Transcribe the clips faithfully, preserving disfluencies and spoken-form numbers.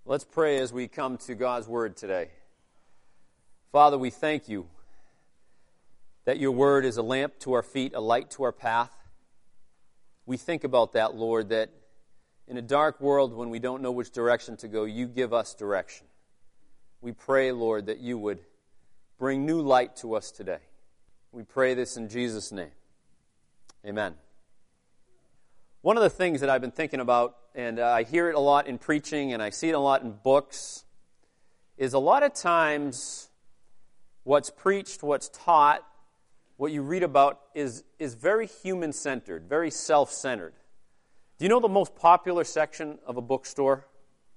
Let's pray as we come to God's Word today. Father, we thank you that your Word is a lamp to our feet, a light to our path. We think about that, Lord, that in a dark world when we don't know which direction to go, you give us direction. We pray, Lord, that you would bring new light to us today. We pray this in Jesus' name. Amen. One of the things that I've been thinking about, and uh, I hear it a lot in preaching and I see it a lot in books, is a lot of times what's preached, what's taught, what you read about is, is very human-centered, very self-centered. Do you know the most popular section of a bookstore?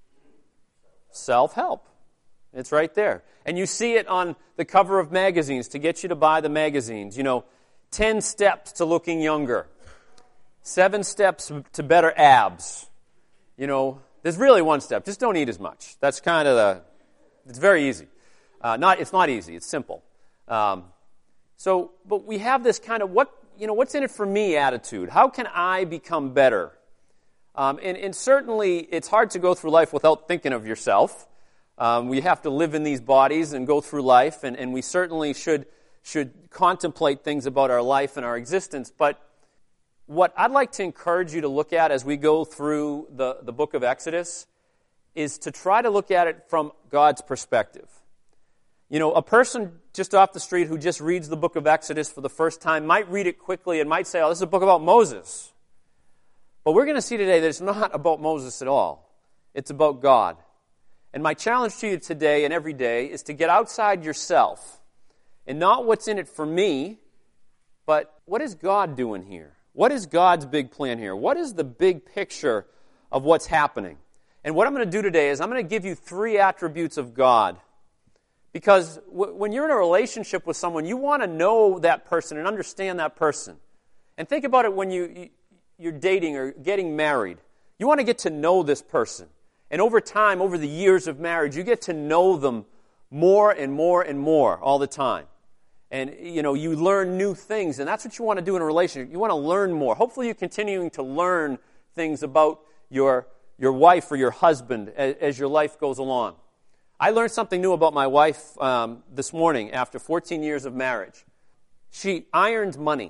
Self-help. It's right there. And you see it on the cover of magazines to get you to buy the magazines. You know, ten steps to looking younger. Seven steps to better abs. You know, there's really one step. Just don't eat as much. That's kind of the, it's very easy. Uh, not, it's not easy. It's simple. Um, so, but we have this kind of, what, you know, what's in it for me attitude. How can I become better? Um, and, and certainly, it's hard to go through life without thinking of yourself. Um, we have to live in these bodies and go through life, and, and we certainly should should contemplate things about our life and our existence. But what I'd like to encourage you to look at as we go through the, the book of Exodus is to try to look at it from God's perspective. You know, a person just off the street who just reads the book of Exodus for the first time might read it quickly and might say, oh, this is a book about Moses. But we're going to see today that it's not about Moses at all. It's about God. And my challenge to you today and every day is to get outside yourself and not what's in it for me, but what is God doing here? What is God's big plan here? What is the big picture of what's happening? And what I'm going to do today is I'm going to give you three attributes of God. Because w- when you're in a relationship with someone, you want to know that person and understand that person. And think about it when you, you're dating or getting married. You want to get to know this person. And over time, over the years of marriage, you get to know them more and more and more all the time. And, you know, you learn new things, and that's what you want to do in a relationship. You want to learn more. Hopefully you're continuing to learn things about your, your wife or your husband as, as your life goes along. I learned something new about my wife um, this morning after fourteen years of marriage. She irons money.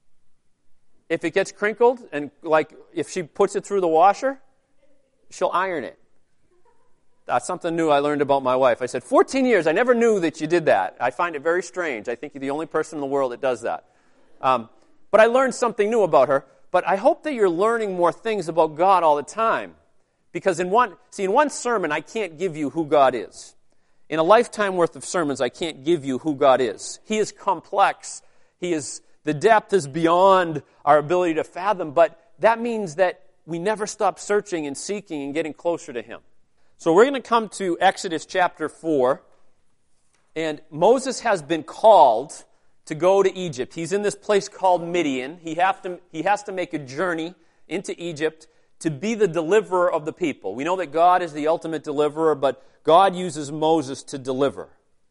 If it gets crinkled, and like if she puts it through the washer, she'll iron it. That's something new I learned about my wife. I said, fourteen years, I never knew that you did that. I find it very strange. I think you're the only person in the world that does that. Um, but I learned something new about her. But I hope that you're learning more things about God all the time. Because in one, see, in one sermon, I can't give you who God is. In a lifetime worth of sermons, I can't give you who God is. He is complex. He is, the depth is beyond our ability to fathom. But that means that we never stop searching and seeking and getting closer to Him. So we're going to come to Exodus chapter four, and Moses has been called to go to Egypt. He's in this place called Midian. He, have to, he has to make a journey into Egypt to be the deliverer of the people. We know that God is the ultimate deliverer, but God uses Moses to deliver.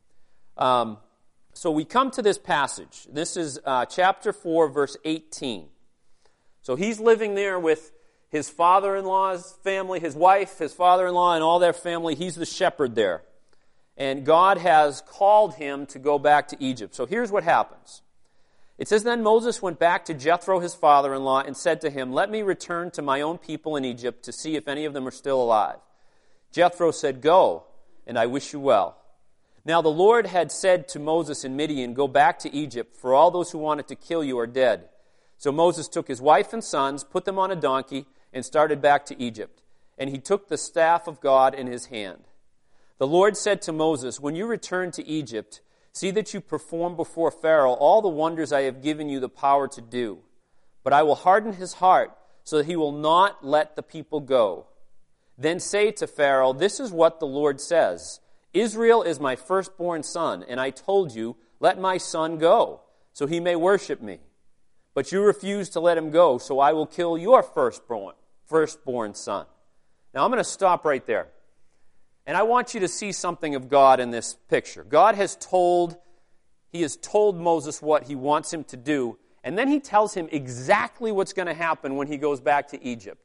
Um, so we come to this passage. This is uh, chapter four, verse eighteen. So he's living there with his father-in-law's family, his wife, his father-in-law, and all their family. He's the shepherd there. And God has called him to go back to Egypt. So here's what happens. It says, Then Moses went back to Jethro, his father-in-law, and said to him, Let me return to my own people in Egypt to see if any of them are still alive. Jethro said, Go, and I wish you well. Now the Lord had said to Moses in Midian, Go back to Egypt, for all those who wanted to kill you are dead. So Moses took his wife and sons, put them on a donkey, and started back to Egypt. And he took the staff of God in his hand. The Lord said to Moses, When you return to Egypt, see that you perform before Pharaoh all the wonders I have given you the power to do. But I will harden his heart so that he will not let the people go. Then say to Pharaoh, This is what the Lord says. Israel is my firstborn son, and I told you, Let my son go, so he may worship me. But you refuse to let him go, so I will kill your firstborn, firstborn son. Now I'm going to stop right there. And I want you to see something of God in this picture. God has told, He has told Moses what He wants him to do, and then He tells him exactly what's going to happen when he goes back to Egypt.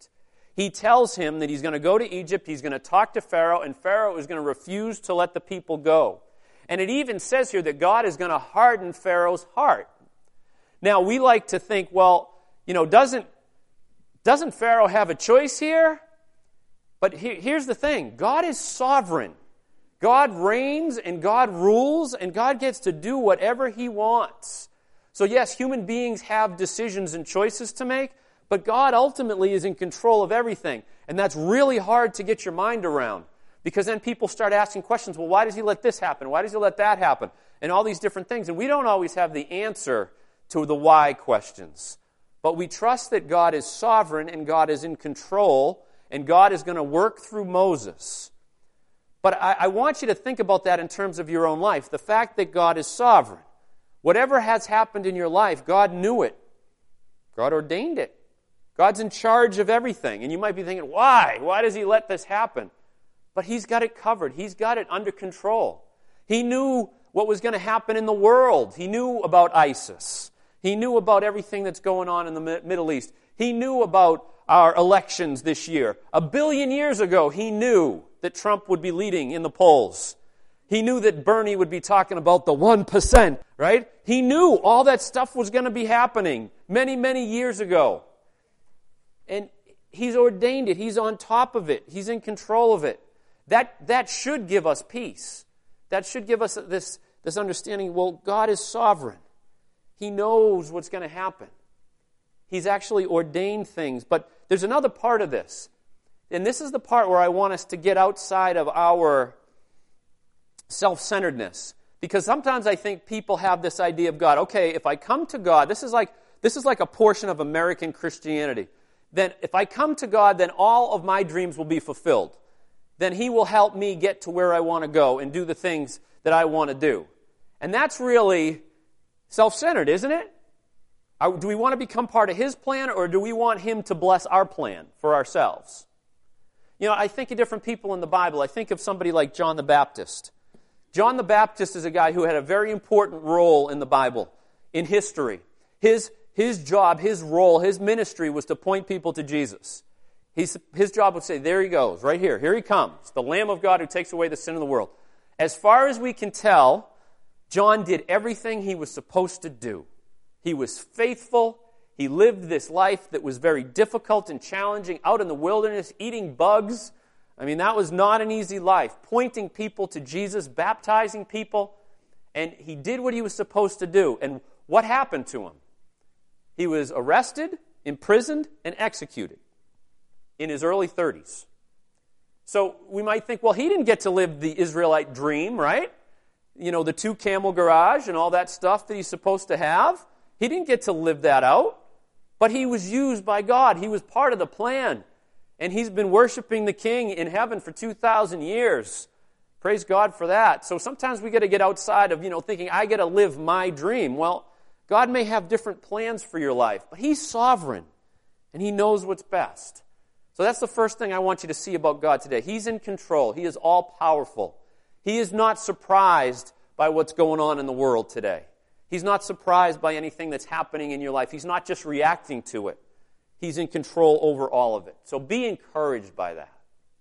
he tells him that he's going to go to Egypt, he's going to talk to Pharaoh, and Pharaoh is going to refuse to let the people go. And it even says here that God is going to harden Pharaoh's heart. Now, we like to think, well, you know, doesn't, doesn't Pharaoh have a choice here? But he, here's the thing. God is sovereign. God reigns and God rules and God gets to do whatever He wants. So yes, human beings have decisions and choices to make, but God ultimately is in control of everything. And that's really hard to get your mind around, because then people start asking questions, well, why does He let this happen? Why does He let that happen? And all these different things. And we don't always have the answer to the why questions. But we trust that God is sovereign and God is in control and God is going to work through Moses. But I, I want you to think about that in terms of your own life. The fact that God is sovereign. Whatever has happened in your life, God knew it. God ordained it. God's in charge of everything. And you might be thinking, why? Why does He let this happen? But He's got it covered. He's got it under control. He knew what was going to happen in the world. He knew about ISIS. He knew about everything that's going on in the Middle East. He knew about our elections this year. A billion years ago, He knew that Trump would be leading in the polls. He knew that Bernie would be talking about the one percent, right? He knew all that stuff was going to be happening many, many years ago. And He's ordained it. He's on top of it. He's in control of it. That, that should give us peace. That should give us this, this understanding, well, God is sovereign. He knows what's going to happen. He's actually ordained things. But there's another part of this. And this is the part where I want us to get outside of our self-centeredness. Because sometimes I think people have this idea of God. Okay, if I come to God, this is like this is like a portion of American Christianity. Then if I come to God, then all of my dreams will be fulfilled. Then He will help me get to where I want to go and do the things that I want to do. And that's really self-centered, isn't it? Do we want to become part of His plan, or do we want Him to bless our plan for ourselves? You know, I think of different people in the Bible. I think of somebody like John the Baptist. John the Baptist is a guy who had a very important role in the Bible, in history. His, his job, his role, his ministry was to point people to Jesus. He's, his job would say, there He goes, right here. Here He comes, the Lamb of God who takes away the sin of the world. As far as we can tell, John did everything he was supposed to do. He was faithful. He lived this life that was very difficult and challenging, out in the wilderness, eating bugs. I mean, that was not an easy life. Pointing people to Jesus, baptizing people. And he did what he was supposed to do. And what happened to him? He was arrested, imprisoned, and executed in his early thirties. So we might think, well, he didn't get to live the Israelite dream, right? You know, the two-camel garage and all that stuff that he's supposed to have. He didn't get to live that out. But he was used by God. He was part of the plan. And he's been worshiping the King in heaven for two thousand years. Praise God for that. So sometimes we got to get outside of, you know, thinking, I got to live my dream. Well, God may have different plans for your life, but He's sovereign, and He knows what's best. So that's the first thing I want you to see about God today. He's in control. He is all-powerful. He is not surprised by what's going on in the world today. He's not surprised by anything that's happening in your life. He's not just reacting to it. He's in control over all of it. So be encouraged by that.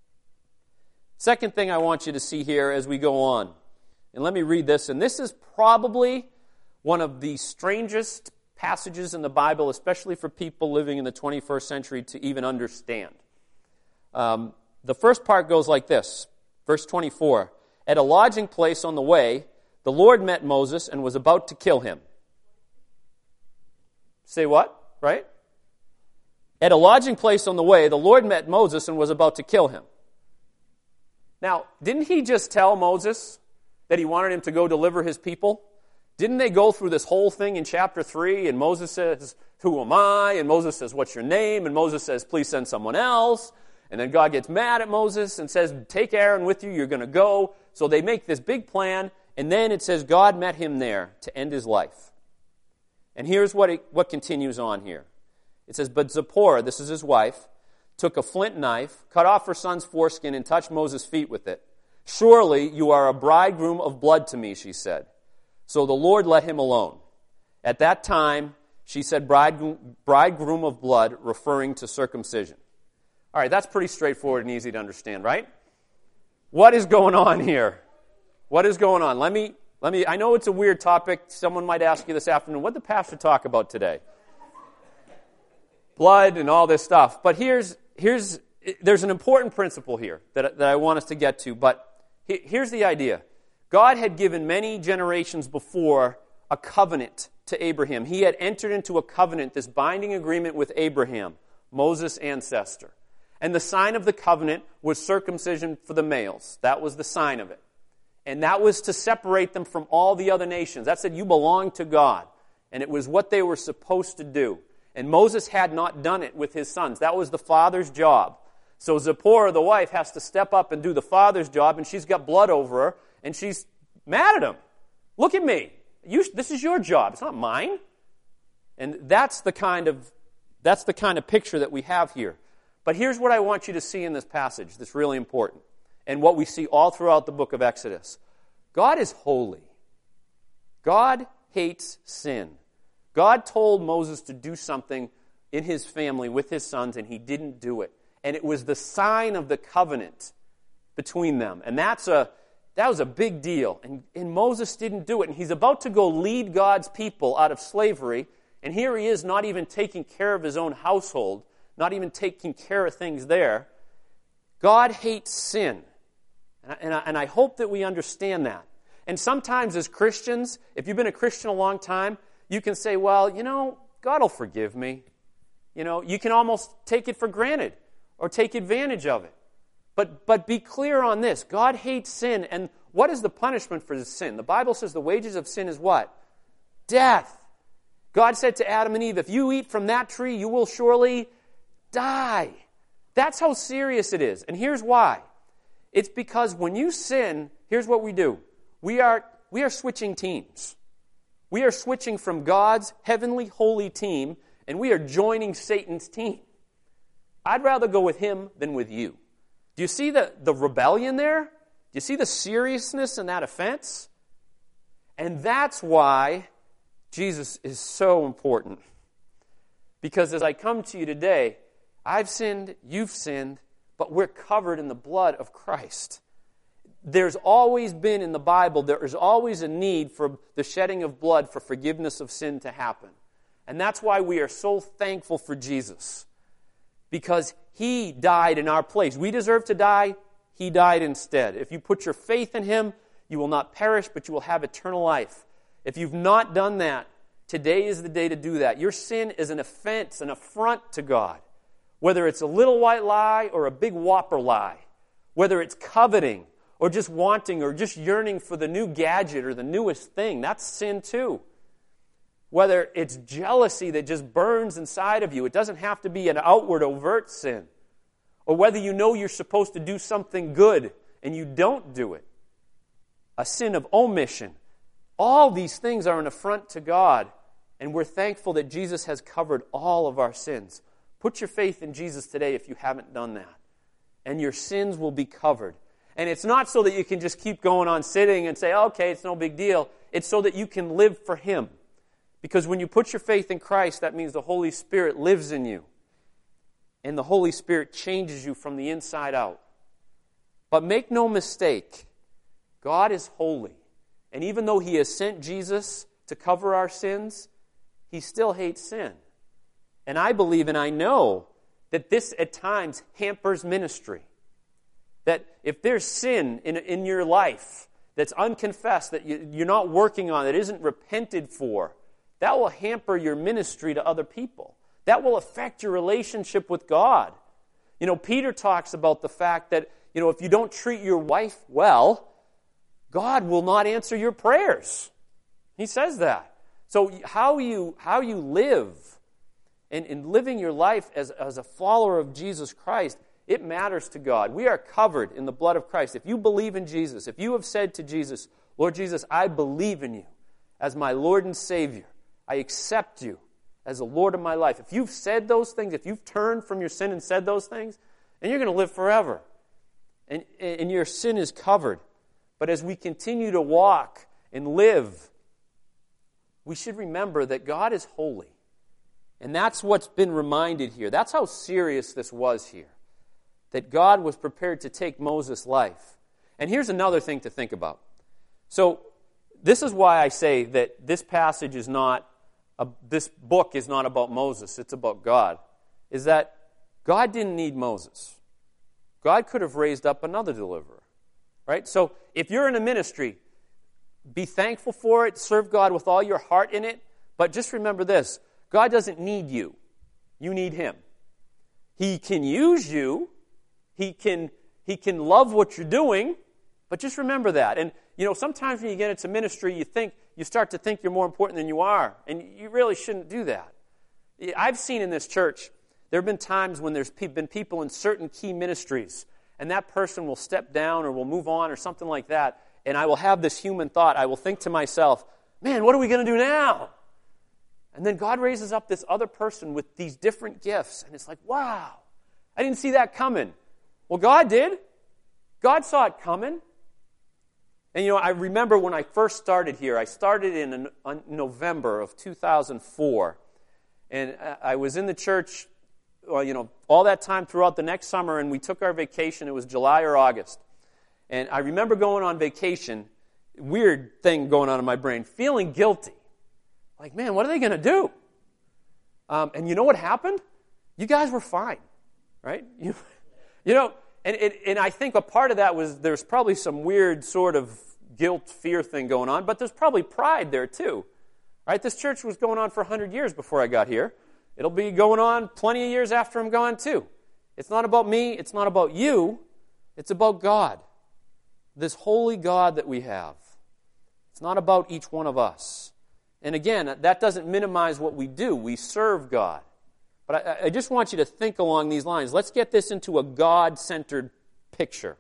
Second thing I want you to see here as we go on. And let me read this. And this is probably one of the strangest passages in the Bible, especially for people living in the twenty-first century, to even understand. Um, the first part goes like this. Verse twenty-four. At a lodging place on the way, the Lord met Moses and was about to kill him. Say what? Right? At a lodging place on the way, the Lord met Moses and was about to kill him. Now, didn't He just tell Moses that He wanted him to go deliver His people? Didn't they go through this whole thing in chapter three? And Moses says, who am I? And Moses says, what's your name? And Moses says, please send someone else. And then God gets mad at Moses and says, take Aaron with you, you're going to go. So they make this big plan. And then it says God met him there to end his life. And here's what it, what continues on here. It says, but Zipporah, this is his wife, took a flint knife, cut off her son's foreskin, and touched Moses' feet with it. Surely you are a bridegroom of blood to me, she said. So the Lord let him alone. At that time, she said bridegroom, bridegroom of blood, referring to circumcision. All right, that's pretty straightforward and easy to understand, right? What is going on here? What is going on? Let me, let me, I know it's a weird topic. Someone might ask you this afternoon, what did the pastor talk about today? Blood and all this stuff. But here's, here's, there's an important principle here that, that I want us to get to. But here's the idea. God had given many generations before a covenant to Abraham. He had entered into a covenant, this binding agreement with Abraham, Moses' ancestor. And the sign of the covenant was circumcision for the males. That was the sign of it. And that was to separate them from all the other nations. That said, you belong to God. And it was what they were supposed to do. And Moses had not done it with his sons. That was the father's job. So Zipporah, the wife, has to step up and do the father's job, and she's got blood over her, and she's mad at him. Look at me. You, this is your job. It's not mine. And that's the kind of that's the kind of picture that we have here. But here's what I want you to see in this passage that's really important, and what we see all throughout the book of Exodus. God is holy. God hates sin. God told Moses to do something in his family with his sons, and he didn't do it. And it was the sign of the covenant between them. And that's a that was a big deal. And, and Moses didn't do it. And he's about to go lead God's people out of slavery. And here he is not even taking care of his own household, not even taking care of things there. God hates sin. And I, and I, and I hope that we understand that. And sometimes as Christians, if you've been a Christian a long time, you can say, well, you know, God will forgive me. You know, you can almost take it for granted or take advantage of it. But but be clear on this. God hates sin. And what is the punishment for sin? The Bible says the wages of sin is what? Death. God said to Adam and Eve, if you eat from that tree, you will surely die. That's how serious it is. And here's why. It's because when you sin, here's what we do. We are we are switching teams. We are switching from God's heavenly holy team, and we are joining Satan's team. I'd rather go with him than with you. Do you see the, the rebellion there? Do you see the seriousness in that offense? And that's why Jesus is so important. Because as I come to you today, I've sinned, you've sinned, but we're covered in the blood of Christ. There's always been in the Bible, there is always a need for the shedding of blood for forgiveness of sin to happen. And that's why we are so thankful for Jesus. Because he died in our place. We deserve to die. He died instead. If you put your faith in him, you will not perish, but you will have eternal life. If you've not done that, today is the day to do that. Your sin is an offense, an affront to God. Whether it's a little white lie or a big whopper lie. Whether it's coveting or just wanting or just yearning for the new gadget or the newest thing. That's sin too. Whether it's jealousy that just burns inside of you. It doesn't have to be an outward, overt sin. Or whether you know you're supposed to do something good and you don't do it. A sin of omission. All these things are an affront to God. And we're thankful that Jesus has covered all of our sins. Put your faith in Jesus today if you haven't done that. And your sins will be covered. And it's not so that you can just keep going on sitting and say, okay, it's no big deal. It's so that you can live for him. Because when you put your faith in Christ, that means the Holy Spirit lives in you. And the Holy Spirit changes you from the inside out. But make no mistake, God is holy. And even though he has sent Jesus to cover our sins, he still hates sin. And I believe and I know that this at times hampers ministry. That if there's sin in, in your life that's unconfessed, that you, you're not working on, that isn't repented for, that will hamper your ministry to other people. That will affect your relationship with God. You know, Peter talks about the fact that, you know, if you don't treat your wife well, God will not answer your prayers. He says that. So how you how you live and in living your life as, as a follower of Jesus Christ, it matters to God. We are covered in the blood of Christ. If you believe in Jesus, if you have said to Jesus, Lord Jesus, I believe in you as my Lord and Savior, I accept you as the Lord of my life. If you've said those things, if you've turned from your sin and said those things, then you're going to live forever. And, and your sin is covered. But as we continue to walk and live, we should remember that God is holy. And that's what's been reminded here. That's how serious this was here. that God was prepared to take Moses' life. And here's another thing to think about. So, this is why I say that this passage is not, a, this book is not about Moses, it's about God. Is that God didn't need Moses. God could have raised up another deliverer. Right? So, if you're in a ministry, be thankful for it, serve God with all your heart in it, but just remember this, God doesn't need you. You need Him. He can use you. He can, he can love what you're doing, but just remember that. And, you know, sometimes when you get into ministry, you think, you start to think you're more important than you are, and you really shouldn't do that. I've seen in this church, there have been times when there's been people in certain key ministries, and that person will step down or will move on or something like that, and I will have this human thought. I will think to myself, man, what are we going to do now? And then God raises up this other person with these different gifts, and it's like, wow, I didn't see that coming. Well, God did. God saw it coming. And, you know, I remember when I first started here, I started in November of two thousand four. And I was in the church, well, you know, all that time throughout the next summer, and we took our vacation. It was July or August. And I remember going on vacation, weird thing going on in my brain, feeling guilty. Like, man, what are they going to do? Um, and you know what happened? You guys were fine, right? You You know, and, it, and I think a part of that was there's probably some weird sort of guilt, fear thing going on, but there's probably pride there too. Right? This church was going on for one hundred years before I got here. It'll be going on plenty of years after I'm gone too. It's not about me. It's not about you. It's about God. This holy God that we have. It's not about each one of us. And again, that doesn't minimize what we do. We serve God. But I, I just want you to think along these lines. Let's get this into a God-centered picture.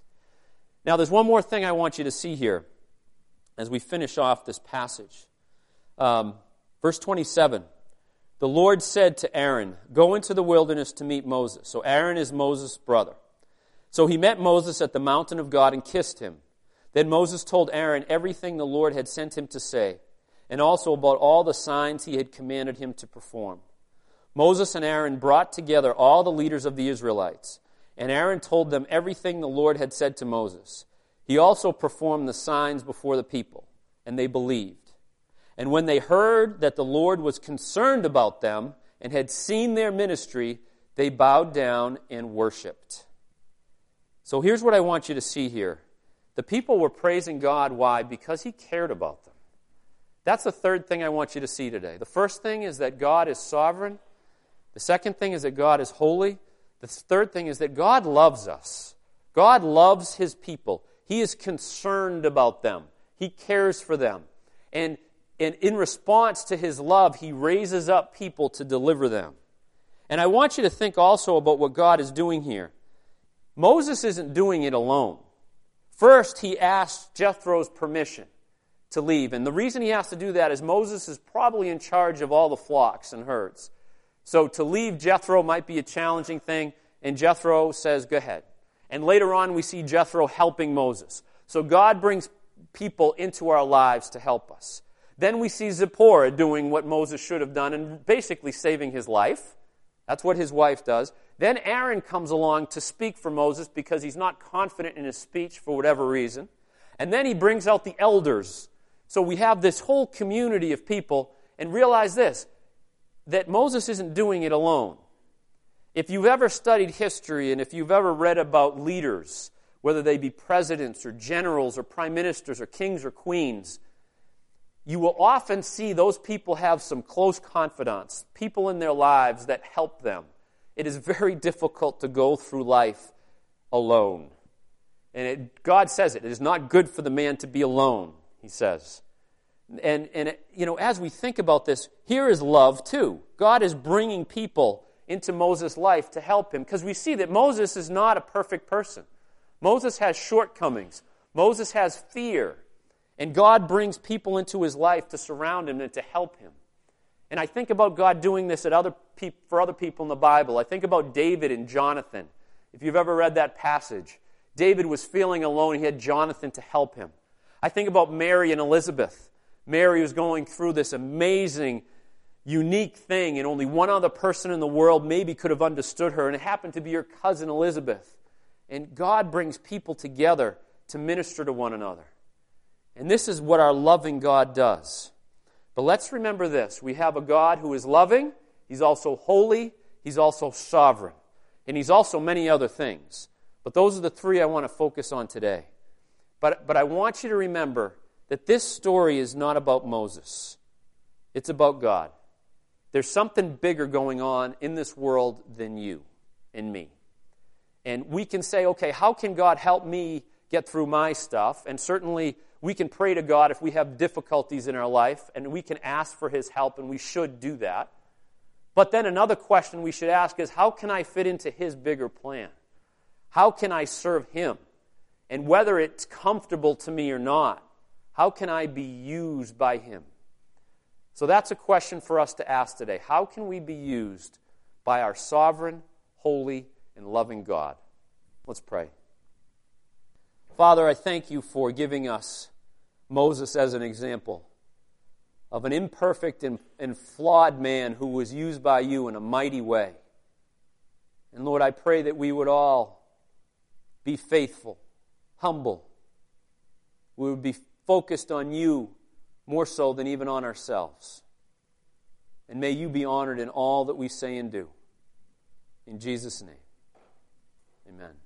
Now, there's one more thing I want you to see here as we finish off this passage. Um, verse twenty-seven. The Lord said to Aaron, "Go into the wilderness to meet Moses." So Aaron is Moses' brother. So he met Moses at the mountain of God and kissed him. Then Moses told Aaron everything the Lord had sent him to say, and also about all the signs he had commanded him to perform. Moses and Aaron brought together all the leaders of the Israelites, and Aaron told them everything the Lord had said to Moses. He also performed the signs before the people, and they believed. And when they heard that the Lord was concerned about them and had seen their ministry, they bowed down and worshipped. So here's what I want you to see here. The people were praising God. Why? Because He cared about them. That's the third thing I want you to see today. The first thing is that God is sovereign. The second thing is that God is holy. The third thing is that God loves us. God loves His people. He is concerned about them. He cares for them. And, and in response to His love, He raises up people to deliver them. And I want you to think also about what God is doing here. Moses isn't doing it alone. First, he asked Jethro's permission to leave. And the reason he has to do that is Moses is probably in charge of all the flocks and herds. So to leave Jethro might be a challenging thing, and Jethro says, go ahead. And later on we see Jethro helping Moses. So God brings people into our lives to help us. Then we see Zipporah doing what Moses should have done and basically saving his life. That's what his wife does. Then Aaron comes along to speak for Moses because he's not confident in his speech for whatever reason. And then he brings out the elders. So we have this whole community of people, and realize this, that Moses isn't doing it alone. If you've ever studied history and if you've ever read about leaders, whether they be presidents or generals or prime ministers or kings or queens, you will often see those people have some close confidants, people in their lives that help them. It is very difficult to go through life alone. And it, God says it, it is not good for the man to be alone, He says. And, and it, you know, as we think about this, here is love too. God is bringing people into Moses' life to help him, because we see that Moses is not a perfect person. Moses has shortcomings. Moses has fear. And God brings people into his life to surround him and to help him. And I think about God doing this at other pe- for other people in the Bible. I think about David and Jonathan. If you've ever read that passage, David was feeling alone. He had Jonathan to help him. I think about Mary and Elizabeth. Mary was going through this amazing unique thing, and only one other person in the world maybe could have understood her, and it happened to be your cousin Elizabeth. And God brings people together to minister to one another. And this is what our loving God does. But let's remember this. We have a God who is loving, He's also holy, He's also sovereign, and He's also many other things. But those are the three I want to focus on today. But, but I want you to remember that this story is not about Moses. It's about God. There's something bigger going on in this world than you and me. And we can say, okay, how can God help me get through my stuff? And certainly we can pray to God if we have difficulties in our life, and we can ask for His help, and we should do that. But then another question we should ask is, how can I fit into His bigger plan? How can I serve Him? And whether it's comfortable to me or not, how can I be used by Him? So that's a question for us to ask today. How can we be used by our sovereign, holy, and loving God? Let's pray. Father, I thank You for giving us Moses as an example of an imperfect and, and flawed man who was used by You in a mighty way. And Lord, I pray that we would all be faithful, humble. We would be focused on You more so than even on ourselves. And may You be honored in all that we say and do. In Jesus' name, amen.